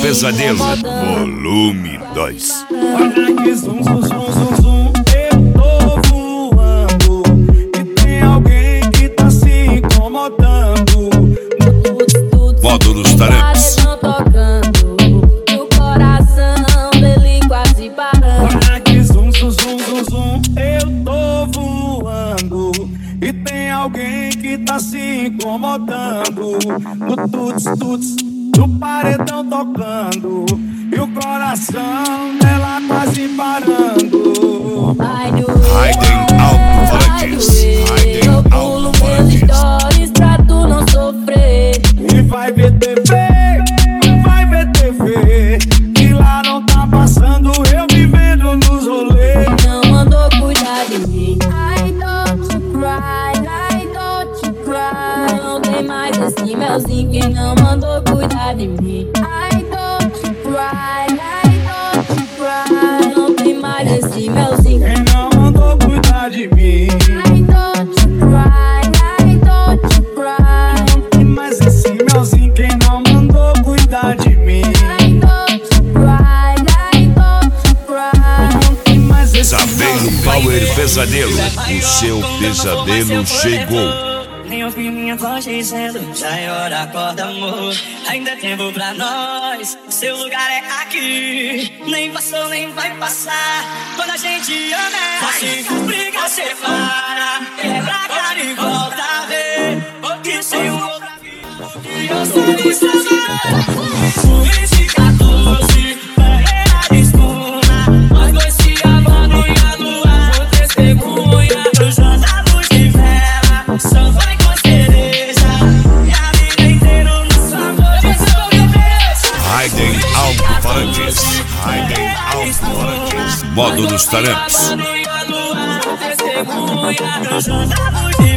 Pesadelo, volume 2. Olha que zum, zum, zum, zum, zum, eu tô voando e tem alguém que tá se incomodando. Módulos Tarantes. Tocando, o coração dele quase parando. Olha que zum, zum, zum, zum, zum, eu tô voando e tem alguém que tá se incomodando. No tuts, tuts, no paredão tocando e o coração dela quase parando. Raiden Alto-Falantes. Raiden Eu pulo meus Alto-Falantes. stories pra tu não sofrer. E vai ver TV, que lá não tá passando eu vivendo nos rolês. Não mandou cuidar de mim. I don't you cry, I don't you cry. Não tem mais esse melzinho que não mandou cuidar de mim. I don't you cry, I don't you cry. Não tem mais esse melzinho. Quem não mandou cuidar de mim? I don't you cry, I don't you cry. Tem mais esse melzinho, quem não mandou cuidar de mim? I don't you cry, I don't you cry. Tem mais esse Pesadelo Power Pesadelo. O seu pesadelo chegou. Nem ouvi minha voz dizendo, já é hora, acorda amor. Ainda é tempo pra nós, seu lugar é aqui. Nem passou, nem vai passar. Quando a gente ama é assim. Briga, separa, quebra a cara e volta a ver. Porque sem um outra vida, e eu sou isso. Esse 14, barreira de espuma. Nós dois se amando e a lua no testemunha. No jantar luz de vela, só vai com certeza. E a vida inteira no sabor de seu cabeça. Raiden Alto-Falantes. Raiden Alto-Falantes. Módulos Tarantes. No jantar luz de